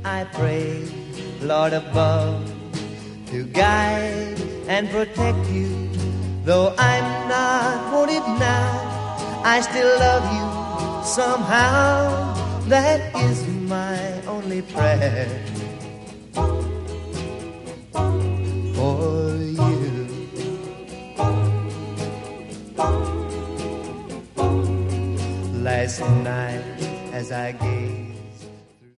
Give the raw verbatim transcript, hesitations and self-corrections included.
I pray, Lord above, to guide and protect you. Though I'm not wanted now, I still love you somehow. That is my only prayer for you. Last night as I gave